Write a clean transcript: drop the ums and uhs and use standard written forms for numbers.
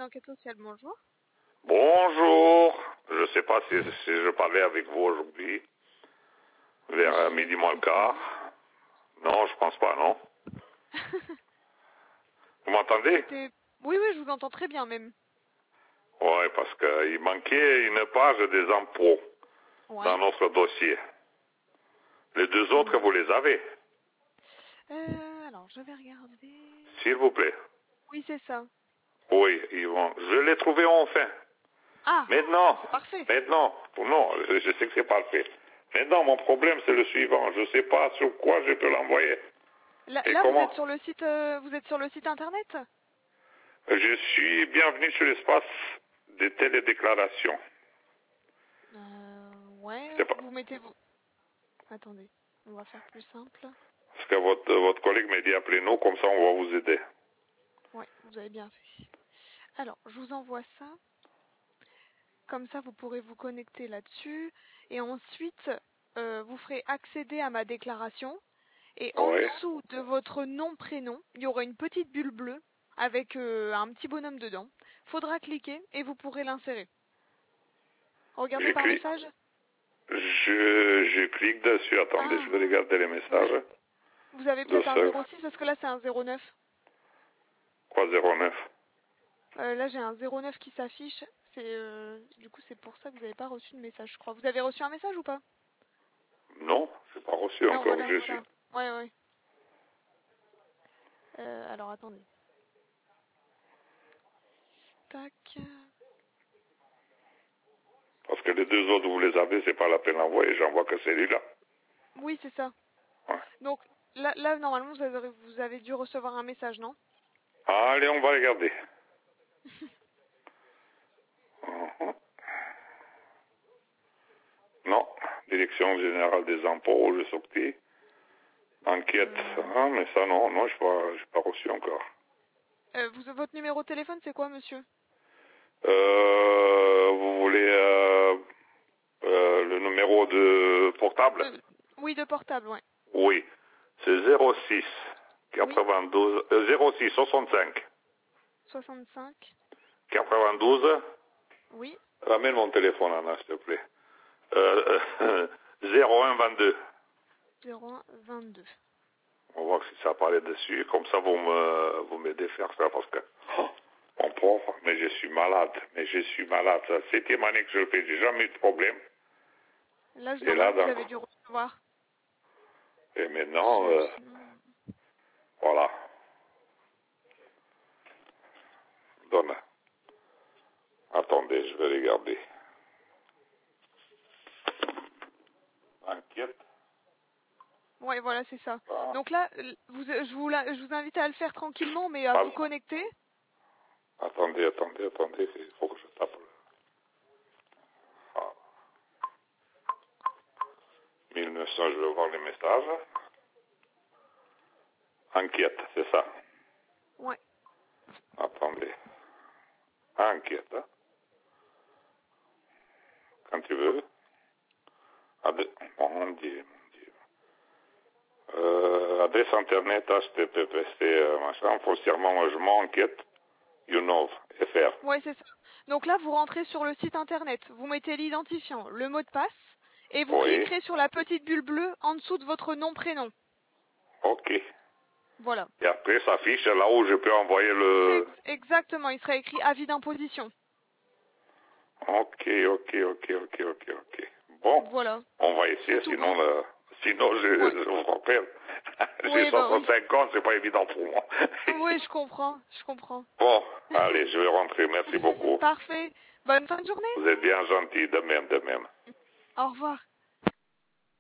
d'enquête sociale, bonjour. Bonjour. Je ne sais pas si je parlais avec vous aujourd'hui, vers midi moins le quart. Non, je pense pas, non. Vous m'entendez? Oui, je vous entends très bien même. Oui, parce qu'il manquait une page des impôts dans notre dossier. Les deux autres, vous les avez? Alors, je vais regarder. S'il vous plaît. Oui, c'est ça. Oui, ils vont. Je l'ai trouvé enfin. Ah, maintenant, c'est parfait. Maintenant, non, je sais que c'est parfait. Maintenant, mon problème, c'est le suivant. Je ne sais pas sur quoi je peux l'envoyer. Là, comment? vous êtes sur le site internet? Je suis bienvenu sur l'espace des télédéclarations. Ouais, vous mettez vous. Attendez, on va faire plus simple. Parce que votre collègue m'a dit appelez-nous, comme ça on va vous aider. Ouais, vous avez bien fait. Alors, je vous envoie ça. Comme ça, vous pourrez vous connecter là-dessus. Et ensuite, vous ferez accéder à ma déclaration. Et en dessous de votre nom, prénom, il y aura une petite bulle bleue avec un petit bonhomme dedans. Faudra cliquer et vous pourrez l'insérer. Regardez par message. Je clique dessus. Attendez, je vais regarder les messages. Vous avez peut-être un 06 parce que là c'est un 09. Quoi 09? Là j'ai un 09 qui s'affiche. Du coup c'est pour ça que vous n'avez pas reçu de message, je crois. Vous avez reçu un message ou pas? Non, je n'ai pas reçu encore. Voilà, c'est ça. Ouais. Alors attendez. Tac. Parce que les deux autres, vous les avez, c'est pas la peine d'envoyer, j'en vois que celui-là. Oui, c'est ça. Ouais. Donc là normalement vous avez dû recevoir un message, non? Allez, on va regarder. Non, Direction générale des impôts, je sorti. Enquête. Ah, mais ça non, je n'ai pas reçu encore. Votre numéro de téléphone, c'est quoi, monsieur? Vous voulez le numéro de portable? Oui, de portable, ouais. Oui, c'est 06 92 06 65 65. 92. Oui. Ramène mon téléphone, Anna, s'il te plaît. 01 22. 01 22. On va voir si ça apparaît dessus. Comme ça, vous m'aidez à faire ça parce que, mon pauvre, mais je suis malade. C'est la 7e année que je le fais. J'ai jamais eu de problème. Là, vous avez dû recevoir. Et maintenant, voilà. Donne. Attendez, je vais regarder. Inquiète. Ouais, voilà, c'est ça. Donc là, je vous invite à le faire tranquillement, mais à vous connecter. Attendez, il faut que je tape. 1900, je vais voir les messages. Inquiète, c'est ça? Ouais. Attendez. Inquiète, hein? Quand tu veux. Mon Dieu. Adresse internet https machin, foncièrement logement, enquête, FR. Ouais, c'est ça. Donc là, vous rentrez sur le site internet, vous mettez l'identifiant, le mot de passe, et vous cliquerez sur la petite bulle bleue en dessous de votre nom prénom. Ok. Voilà. Et après, ça affiche là où je peux envoyer le... Exactement, il sera écrit avis d'imposition. Ok. Bon, voilà. On va essayer, sinon je vous rappelle. J'ai 65 ans, c'est pas évident pour moi. Oui, je comprends. Bon, allez, je vais rentrer, merci beaucoup. Parfait. Bonne fin de journée. Vous êtes bien gentil, de même. Au revoir.